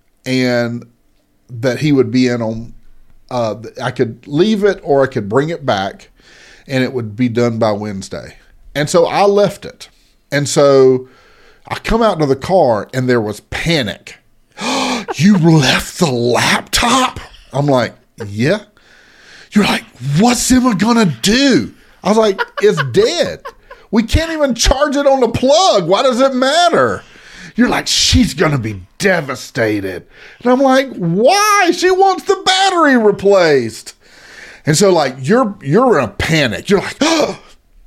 [SPEAKER 1] and that he would be in on, uh, I could leave it or I could bring it back, and it would be done by Wednesday. And so I left it. And so I come out to the car, and there was panic. You left the laptop? I'm like, yeah. You're like, what's Emma gonna do? I was like, it's dead. We can't even charge it on the plug. Why does it matter? You're like, she's gonna be devastated. And I'm like, why? She wants the battery replaced. And so, like, you're you're in a panic. You're like, oh,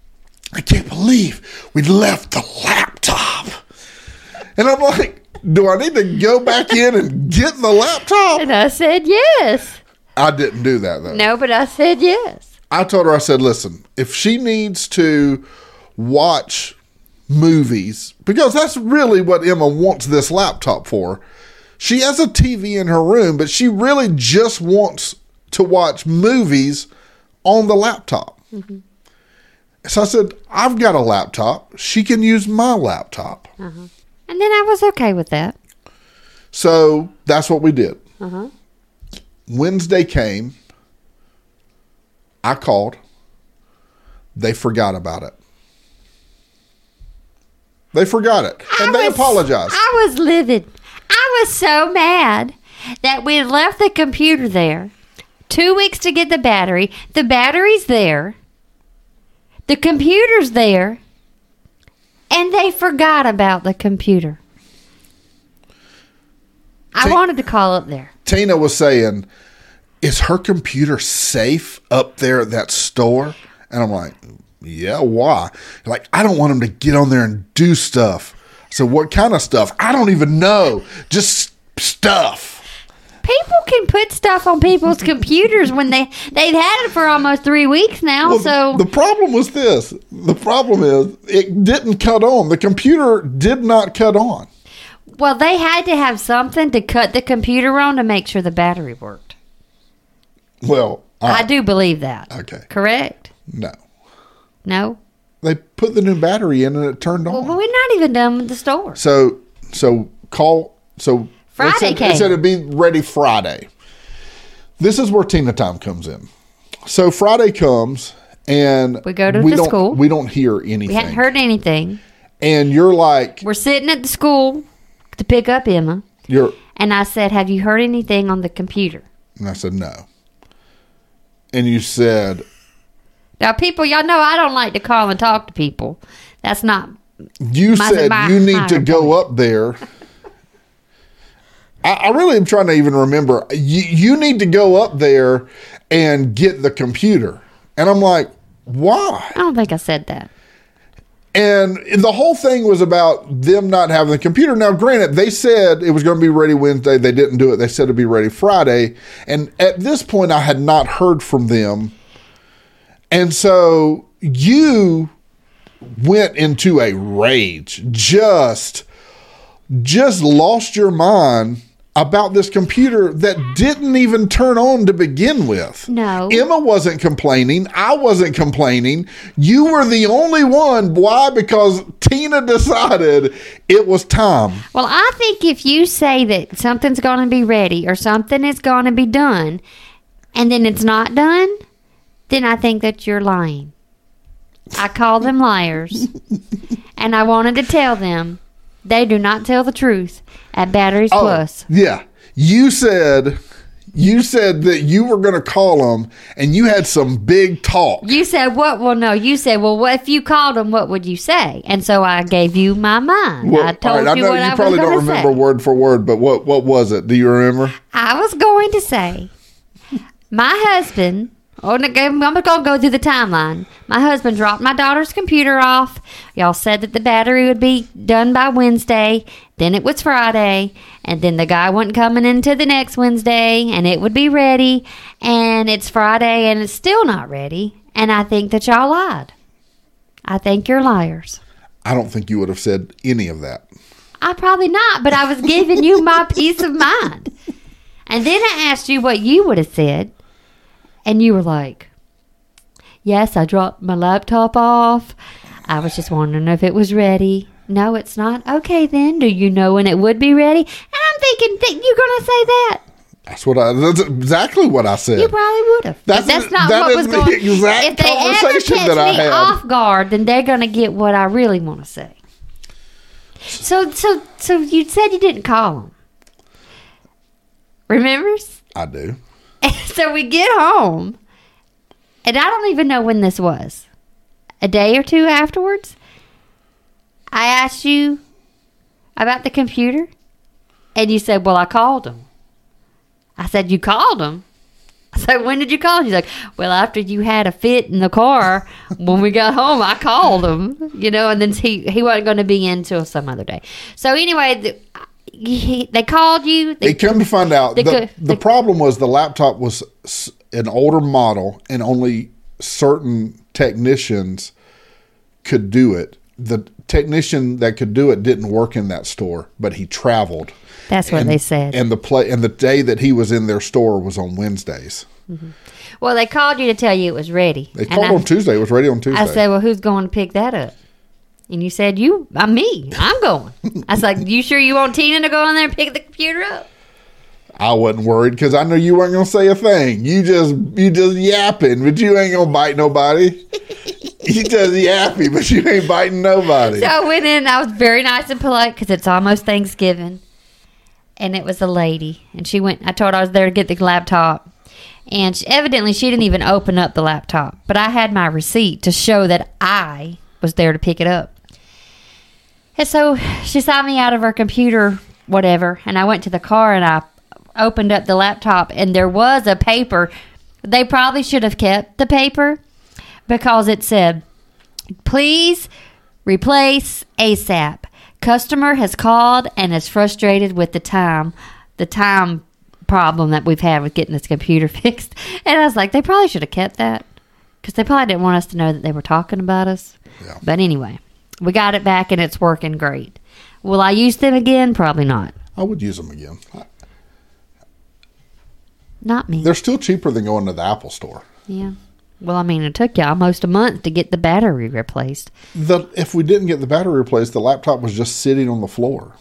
[SPEAKER 1] I can't believe we left the laptop. And I'm like, do I need to go back in and get the laptop?
[SPEAKER 2] And I said yes.
[SPEAKER 1] I didn't do that, though.
[SPEAKER 2] No, but I said yes.
[SPEAKER 1] I told her, I said, listen, if she needs to watch movies, because that's really what Emma wants this laptop for. She has a T V in her room, but she really just wants to watch movies on the laptop. Mm-hmm. So I said, I've got a laptop. She can use my laptop.
[SPEAKER 2] Uh-huh. And then I was okay with that.
[SPEAKER 1] So that's what we did.
[SPEAKER 2] Uh-huh.
[SPEAKER 1] Wednesday came. I called. They forgot about it. They forgot it. And
[SPEAKER 2] I
[SPEAKER 1] they
[SPEAKER 2] was,
[SPEAKER 1] apologized.
[SPEAKER 2] I was livid. I was so mad that we left the computer there. Two weeks to get the battery. The battery's there. The computer's there. And they forgot about the computer. I
[SPEAKER 1] T-
[SPEAKER 2] wanted to call up there.
[SPEAKER 1] Tina was saying, is her computer safe up there at that store? And I'm like, yeah, why? Like, I don't want them to get on there and do stuff. So what kind of stuff? I don't even know. Just stuff.
[SPEAKER 2] People can put stuff on people's computers when they, they've had it for almost three weeks now.
[SPEAKER 1] Well,
[SPEAKER 2] so
[SPEAKER 1] the problem was this. The problem is it didn't cut on. The computer did not cut on.
[SPEAKER 2] Well, they had to have something to cut the computer on to make sure the battery worked.
[SPEAKER 1] Well,
[SPEAKER 2] I, I do believe that.
[SPEAKER 1] Okay.
[SPEAKER 2] Correct?
[SPEAKER 1] No.
[SPEAKER 2] No?
[SPEAKER 1] They put the new battery in and it turned on.
[SPEAKER 2] Well, we're not even done with the store.
[SPEAKER 1] So, so call. So
[SPEAKER 2] Friday
[SPEAKER 1] it said,
[SPEAKER 2] came.
[SPEAKER 1] It said it'd be ready Friday. This is where Tina Time comes in. So Friday comes and
[SPEAKER 2] we go to
[SPEAKER 1] we
[SPEAKER 2] the
[SPEAKER 1] don't,
[SPEAKER 2] school.
[SPEAKER 1] We don't hear anything.
[SPEAKER 2] We hadn't heard anything.
[SPEAKER 1] And you're like,
[SPEAKER 2] we're sitting at the school to pick up Emma.
[SPEAKER 1] You're.
[SPEAKER 2] And I said, have you heard anything on the computer?
[SPEAKER 1] And I said, no. And you said,
[SPEAKER 2] now, people, y'all know I don't like to call and talk to people. That's not.
[SPEAKER 1] You
[SPEAKER 2] my,
[SPEAKER 1] said
[SPEAKER 2] my
[SPEAKER 1] you need to go
[SPEAKER 2] point.
[SPEAKER 1] up there. I, I really am trying to even remember. You, you need to go up there and get the computer. And I'm like, why?
[SPEAKER 2] I don't think I said that.
[SPEAKER 1] And the whole thing was about them not having the computer. Now, granted, they said it was going to be ready Wednesday. They didn't do it. They said it'd be ready Friday. And at this point, I had not heard from them. And so you went into a rage, just, just lost your mind about this computer that didn't even turn on to begin with.
[SPEAKER 2] No.
[SPEAKER 1] Emma wasn't complaining. I wasn't complaining. You were the only one. Why? Because Tina decided it was time.
[SPEAKER 2] Well, I think if you say that something's going to be ready or something is going to be done and then it's not done, then I think that you're lying. I call them liars. And I wanted to tell them They do not tell the truth at Batteries
[SPEAKER 1] Oh,
[SPEAKER 2] Plus.
[SPEAKER 1] yeah. You said you said that you were going to call them, and you had some big talk.
[SPEAKER 2] You said what? Well, no. You said, well, what if you called them? What would you say? And so I gave you my mind.
[SPEAKER 1] Well,
[SPEAKER 2] I told
[SPEAKER 1] all right,
[SPEAKER 2] you
[SPEAKER 1] I know
[SPEAKER 2] what
[SPEAKER 1] you
[SPEAKER 2] I
[SPEAKER 1] probably
[SPEAKER 2] was
[SPEAKER 1] don't
[SPEAKER 2] going to
[SPEAKER 1] remember
[SPEAKER 2] say.
[SPEAKER 1] word for word, but what what was it? Do you remember?
[SPEAKER 2] I was going to say, my husband. Oh, I'm going to go through the timeline. My husband dropped my daughter's computer off. Y'all said that the battery would be done by Wednesday. Then it was Friday. And then the guy wasn't coming until the next Wednesday. And it would be ready. And it's Friday and it's still not ready. And I think that y'all lied. I think you're liars.
[SPEAKER 1] I don't think you would have said any of that.
[SPEAKER 2] I probably not, but I was giving you my peace of mind. And then I asked you what you would have said. And you were like, yes, I dropped my laptop off. I was just wondering if it was ready. No, it's not. Okay, then. Do you know when it would be ready? And I'm thinking that you're going to say that.
[SPEAKER 1] That's what I. That's exactly what I said.
[SPEAKER 2] You probably would have.
[SPEAKER 1] That's
[SPEAKER 2] But that's
[SPEAKER 1] the-
[SPEAKER 2] not
[SPEAKER 1] that
[SPEAKER 2] what
[SPEAKER 1] is
[SPEAKER 2] was
[SPEAKER 1] the
[SPEAKER 2] going
[SPEAKER 1] exact
[SPEAKER 2] If they ever
[SPEAKER 1] conversation
[SPEAKER 2] catch
[SPEAKER 1] that I
[SPEAKER 2] me
[SPEAKER 1] had.
[SPEAKER 2] off guard, then they're going to get what I really want to say. So, so, so you said you didn't call them. Remembers?
[SPEAKER 1] I do.
[SPEAKER 2] So we get home, and I don't even know when this was. A day or two afterwards, I asked you about the computer, and you said, well, I called him. I said, you called him? I said, when did you call him? He's like, well, after you had a fit in the car, when we got home, I called him, you know, and then he, he wasn't going to be in until some other day. So anyway, the, he, they called you. They,
[SPEAKER 1] It come to find out,
[SPEAKER 2] they
[SPEAKER 1] the,
[SPEAKER 2] could-
[SPEAKER 1] the
[SPEAKER 2] they-
[SPEAKER 1] problem was the laptop was s- an older model, and only certain technicians could do it. The technician that could do it didn't work in that store, but he traveled.
[SPEAKER 2] That's what
[SPEAKER 1] and,
[SPEAKER 2] they said.
[SPEAKER 1] And the play and the day that he was in their store was on Wednesdays.
[SPEAKER 2] Well, they called you to tell you it was ready.
[SPEAKER 1] They
[SPEAKER 2] And
[SPEAKER 1] called
[SPEAKER 2] I-
[SPEAKER 1] on Tuesday. It was ready on Tuesday.
[SPEAKER 2] I said, well, who's going to pick that up? And you said, you, I'm me. I'm going. I was like, you sure you want Tina to go in there and pick the computer up?
[SPEAKER 1] I wasn't worried because I knew you weren't going to say a thing. You just you just yapping, but you ain't going to bite nobody. You just yappy, but you ain't biting nobody.
[SPEAKER 2] So I went in. I was very nice and polite because it's almost Thanksgiving. And it was a lady. And she went, I told her I was there to get the laptop. And she, evidently she didn't even open up the laptop. But I had my receipt to show that I was there to pick it up. And so she signed me out of her computer, whatever. And I went to the car and I opened up the laptop. And there was a paper. They probably should have kept the paper because it said, please replace ASAP. Customer has called and is frustrated with the time, the time problem that we've had with getting this computer fixed. And I was like, they probably should have kept that because they probably didn't want us to know that they were talking about us.
[SPEAKER 1] Yeah.
[SPEAKER 2] But anyway, we got it back and it's working great. Will I use them again? Probably not.
[SPEAKER 1] I would use them again.
[SPEAKER 2] Not me.
[SPEAKER 1] They're still cheaper than going to the Apple store.
[SPEAKER 2] Yeah. Well, I mean, it took you almost a month to get the battery replaced.
[SPEAKER 1] The if we didn't get the battery replaced, the laptop was just sitting on the floor.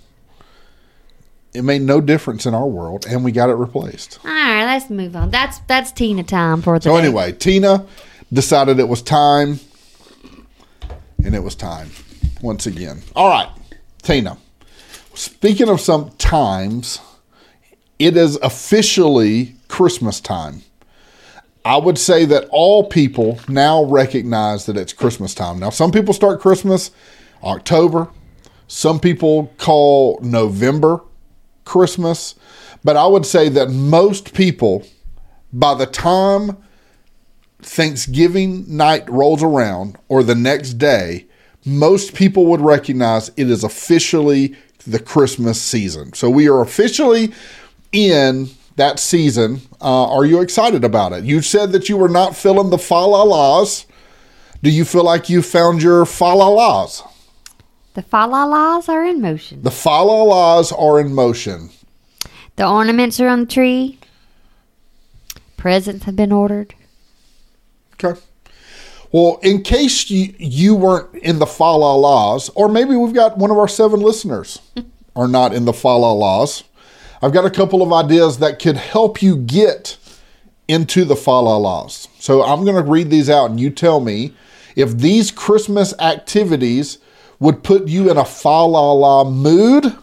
[SPEAKER 1] It made no difference in our world, and we got it replaced.
[SPEAKER 2] All right, let's move on. That's that's Tina time for the
[SPEAKER 1] So
[SPEAKER 2] day.
[SPEAKER 1] anyway, Tina decided it was time, and it was time once again. All right, Tina. Speaking of some times, it is officially Christmas time. I would say that all people now recognize that it's Christmas time. Now, some people start Christmas October. Some people call November Christmas. But I would say that most people, by the time Thanksgiving night rolls around or the next day, most people would recognize it is officially the Christmas season. So we are officially in that season. Uh, are you excited about it? You said that you were not feeling the fa-la-las. Do you feel like you found your fa-la-las?
[SPEAKER 2] The fa-la-las are in motion.
[SPEAKER 1] The fa-la-las are in motion.
[SPEAKER 2] The ornaments are on the tree. Presents have been ordered.
[SPEAKER 1] Okay. Well, in case you, you weren't in the fa-la-las, or maybe we've got one of our seven listeners are not in the fa-la-las, I've got a couple of ideas that could help you get into the fa-la-las. So I'm going to read these out and you tell me if these Christmas activities would put you in a fa-la-la mood,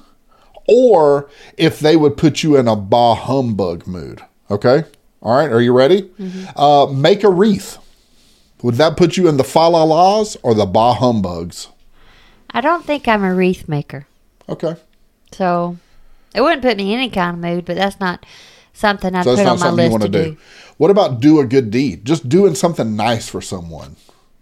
[SPEAKER 1] or if they would put you in a bah humbug mood. Okay? All right, are you ready? Mm-hmm. Uh, make a wreath. Would that put you in the fa-la-las or the bah humbugs?
[SPEAKER 2] I don't think I'm a wreath maker.
[SPEAKER 1] Okay.
[SPEAKER 2] So, it wouldn't put me in any kind of mood, but that's not something I
[SPEAKER 1] so
[SPEAKER 2] put on my list to do.
[SPEAKER 1] do. What about do a good deed? Just doing something nice for someone.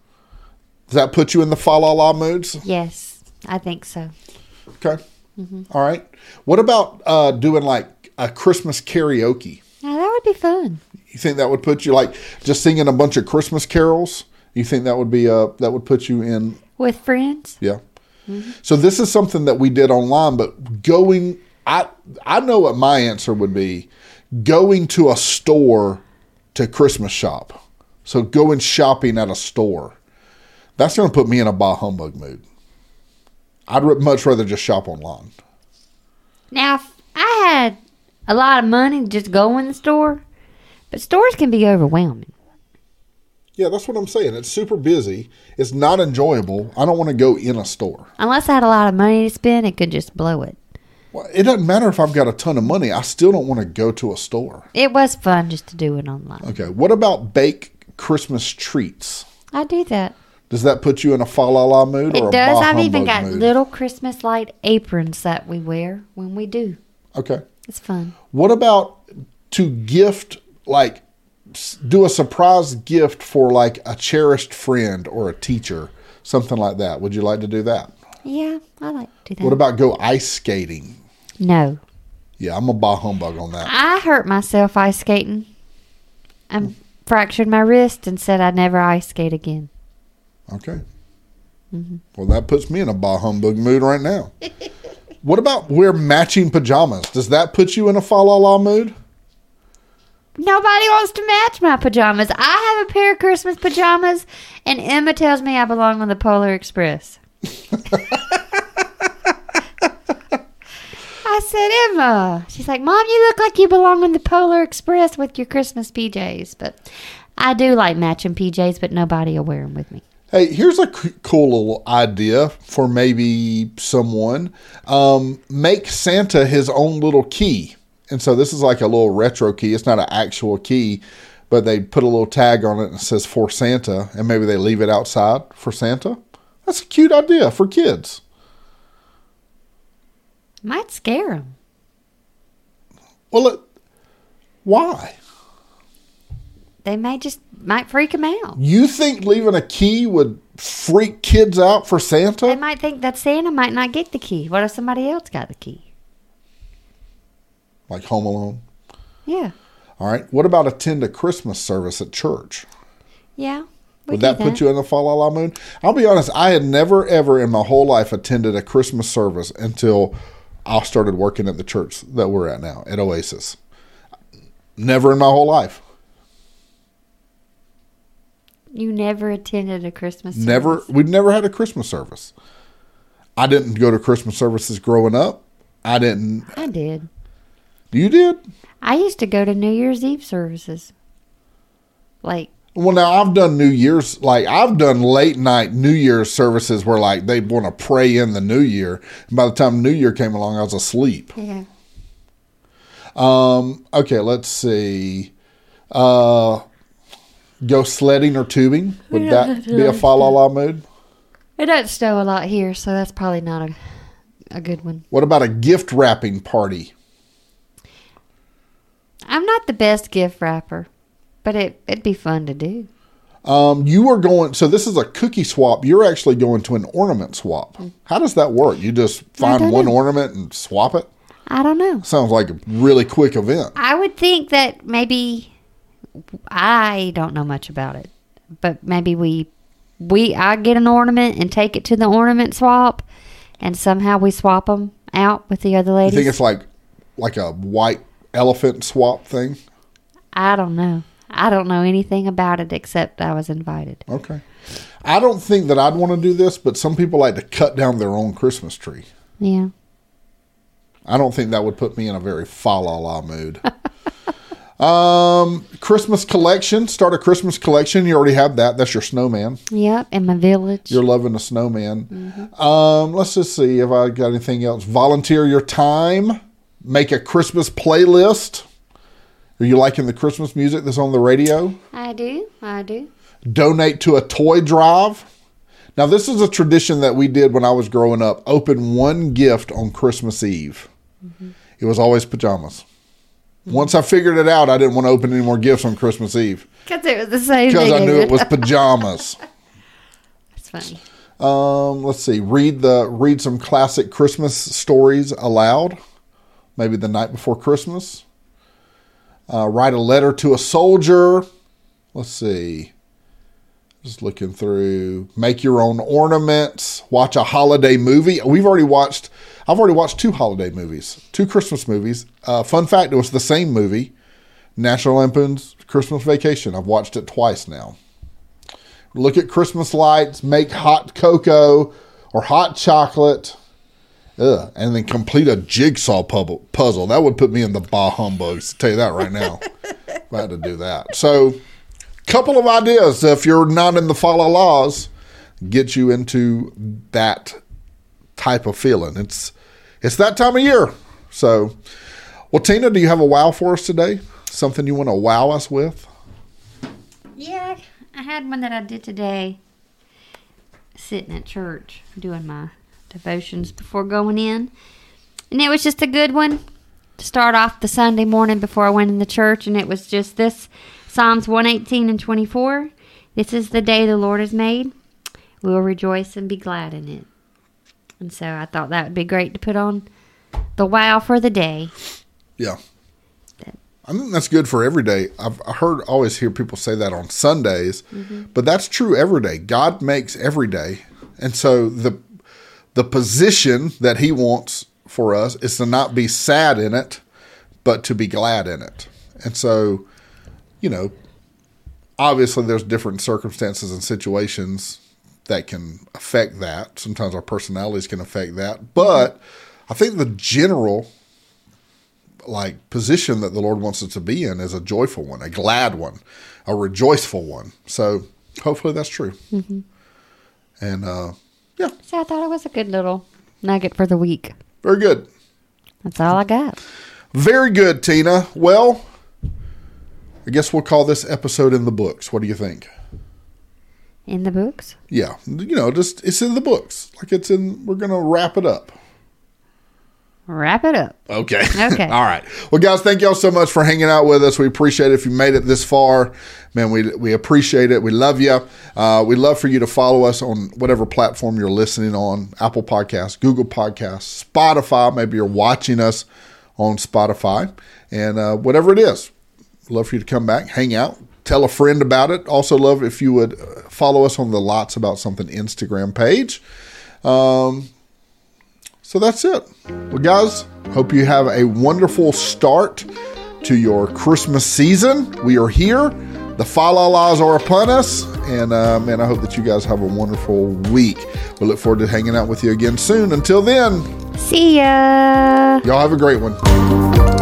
[SPEAKER 1] Does that put you in the fa-la-la moods?
[SPEAKER 2] Yes, I think so.
[SPEAKER 1] Okay. Mm-hmm. All right. What about uh, doing like a Christmas karaoke?
[SPEAKER 2] Now, that would be fun.
[SPEAKER 1] You think that would put you like just singing a bunch of Christmas carols? You think that would be uh that would put you in
[SPEAKER 2] with friends?
[SPEAKER 1] Yeah. Mm-hmm. So this is something that we did online, but going, I I know what my answer would be: going to a store to Christmas shop. So going shopping at a store. That's going to put me in a bah humbug mood. I'd much rather just shop online.
[SPEAKER 2] Now, if I had a lot of money to just go in the store, but stores can be overwhelming.
[SPEAKER 1] Yeah, that's what I'm saying. It's super busy. It's not enjoyable. I don't want to go in a store.
[SPEAKER 2] Unless I had a lot of money to spend, it could just blow it.
[SPEAKER 1] Well, it doesn't matter if I've got a ton of money. I still don't want to go to a store.
[SPEAKER 2] It was fun just to do it online.
[SPEAKER 1] Okay. What about bake Christmas treats?
[SPEAKER 2] I do that.
[SPEAKER 1] Does that put you in a fa-la-la mood or
[SPEAKER 2] it
[SPEAKER 1] a
[SPEAKER 2] does.
[SPEAKER 1] bah
[SPEAKER 2] I've even
[SPEAKER 1] humbug
[SPEAKER 2] got
[SPEAKER 1] mood?
[SPEAKER 2] little Christmas light aprons that we wear when we do.
[SPEAKER 1] Okay.
[SPEAKER 2] It's fun.
[SPEAKER 1] What about to gift, like, s- do a surprise gift for, like, a cherished friend or a teacher, something like that? Would you like to do that?
[SPEAKER 2] Yeah, I like to do that.
[SPEAKER 1] What about go ice skating?
[SPEAKER 2] No.
[SPEAKER 1] Yeah, I'm a bah humbug on that.
[SPEAKER 2] I hurt myself ice skating. I fractured my wrist and said I'd never ice skate again.
[SPEAKER 1] Okay. Mm-hmm. Well, that puts me in a bah humbug mood right now. What about wear matching pajamas? Does that put you in a fa-la-la mood?
[SPEAKER 2] Nobody wants to match my pajamas. I have a pair of Christmas pajamas, and Emma tells me I belong on the Polar Express. I said, Emma. She's like, Mom, you look like you belong on the Polar Express with your Christmas P Js. But I do like matching P Js, but nobody will wear them with me.
[SPEAKER 1] Hey, here's a c- cool little idea for maybe someone. Um, make Santa his own little key. And so this is like a little retro key. It's not an actual key, but they put a little tag on it and it says for Santa, and maybe they leave it outside for Santa. That's a cute idea for kids.
[SPEAKER 2] Might scare them.
[SPEAKER 1] Well, it, why?
[SPEAKER 2] They may just, might freak them out.
[SPEAKER 1] You think leaving a key would freak kids out for Santa?
[SPEAKER 2] They might think that Santa might not get the key. What if somebody else got the key?
[SPEAKER 1] Like Home Alone?
[SPEAKER 2] Yeah.
[SPEAKER 1] All right. What about attend a Christmas service at church?
[SPEAKER 2] Yeah.
[SPEAKER 1] Would that, that put you in the fa-la-la mood? I'll be honest, I had never, ever in my whole life attended a Christmas service until I started working at the church that we're at now, at Oasis. Never in my whole life.
[SPEAKER 2] You never attended a Christmas service?
[SPEAKER 1] Never. We'd never had a Christmas service. I didn't go to Christmas services growing up. I didn't.
[SPEAKER 2] I did.
[SPEAKER 1] You did?
[SPEAKER 2] I used to go to New Year's Eve services. Like.
[SPEAKER 1] Well, now I've done New Year's, like I've done late night New Year's services where like they want to pray in the New Year. And by the time New Year came along, I was asleep.
[SPEAKER 2] Yeah.
[SPEAKER 1] Um. Okay, let's see. Uh, go sledding or tubing. Would that be a fa-la-la mood?
[SPEAKER 2] It doesn't snow a lot here, so that's probably not a a good one.
[SPEAKER 1] What about a gift wrapping party?
[SPEAKER 2] I'm not the best gift wrapper, but it, it'd be fun to do.
[SPEAKER 1] Um, you are going, so this is a cookie swap. You're actually going to an ornament swap. How does that work? You just find one know. ornament and swap it?
[SPEAKER 2] I don't know.
[SPEAKER 1] Sounds like a really quick event.
[SPEAKER 2] I would think that maybe, I don't know much about it, but maybe we, we, I get an ornament and take it to the ornament swap, and somehow we swap them out with the other ladies.
[SPEAKER 1] You think it's like, like a white elephant swap thing?
[SPEAKER 2] I don't know. I don't know anything about it except I was invited.
[SPEAKER 1] Okay. I don't think that I'd want to do this, but some people like to cut down their own Christmas tree.
[SPEAKER 2] Yeah.
[SPEAKER 1] I don't think that would put me in a very fa-la-la mood. Um, Christmas collection. Start a Christmas collection. You already have that. That's your snowman.
[SPEAKER 2] Yep, in my village.
[SPEAKER 1] You're loving a snowman. Mm-hmm. Um, let's just see if I got anything else. Volunteer your time. Make a Christmas playlist. Are you liking the Christmas music that's on the radio?
[SPEAKER 2] I do. I do.
[SPEAKER 1] Donate to a toy drive. Now, this is a tradition that we did when I was growing up. Open one gift on Christmas Eve. Mm-hmm. It was always pajamas. Mm-hmm. Once I figured it out, I didn't want to open any more gifts on Christmas Eve.
[SPEAKER 2] Because it was the same thing.
[SPEAKER 1] Because I knew it was pajamas.
[SPEAKER 2] That's funny.
[SPEAKER 1] Um, let's see. Read the read some classic Christmas stories aloud. Maybe the night before Christmas. Uh, write a letter to a soldier. Let's see. Just looking through. Make your own ornaments. Watch a holiday movie. We've already watched, I've already watched two holiday movies. Two Christmas movies. Uh, fun fact, it was the same movie. National Lampoon's Christmas Vacation. I've watched it twice now. Look at Christmas lights. Make hot cocoa or hot chocolate. Ugh. And then complete a jigsaw puzzle. That would put me in the bah humbugs. I'll tell you that right now. If I had to do that. So, couple of ideas, if you're not in the fa la las, get you into that type of feeling. It's it's that time of year. So, well, Tina, do you have a wow for us today? Something you want to wow us with?
[SPEAKER 2] Yeah, I had one that I did today, sitting at church doing my devotions before going in. And it was just a good one to start off the Sunday morning before I went in the church. And it was just this. Psalms one eighteen and twenty-four. This is the day the Lord has made. We will rejoice and be glad in it. And so I thought that would be great to put on the wow for the day.
[SPEAKER 1] Yeah. I think that's good for every day. I've I heard always hear people say that on Sundays, mm-hmm. but that's true every day. God makes every day. And so the the position that he wants for us is to not be sad in it, but to be glad in it. And so, you know, obviously there's different circumstances and situations that can affect that. Sometimes our personalities can affect that. But I think the general, like, position that the Lord wants us to be in is a joyful one, a glad one, a rejoiceful one. So hopefully that's true. Mm-hmm. And, uh, yeah.
[SPEAKER 2] So I thought it was a good little nugget for the week.
[SPEAKER 1] Very good.
[SPEAKER 2] That's all I got.
[SPEAKER 1] Very good, Tina. Well, I guess we'll call this episode in the books. What do you think?
[SPEAKER 2] In the books?
[SPEAKER 1] Yeah. You know, just it's in the books. Like it's in, we're going to wrap it up.
[SPEAKER 2] Wrap it up.
[SPEAKER 1] Okay.
[SPEAKER 2] Okay.
[SPEAKER 1] All right. Well, guys, thank y'all so much for hanging out with us. We appreciate it. If you made it this far, man, we we appreciate it. We love you. Uh, we'd love for you to follow us on whatever platform you're listening on, Apple Podcasts, Google Podcasts, Spotify. Maybe you're watching us on Spotify. And uh, whatever it is, love for you to come back, hang out, tell a friend about it. Also love if you would follow us on the Lots About Something Instagram page. Um, so that's it. Well, guys, hope you have a wonderful start to your Christmas season. We are here. The fa-la-las are upon us. And, uh, man, I hope that you guys have a wonderful week. We look forward to hanging out with you again soon. Until then.
[SPEAKER 2] See ya.
[SPEAKER 1] Y'all have a great one.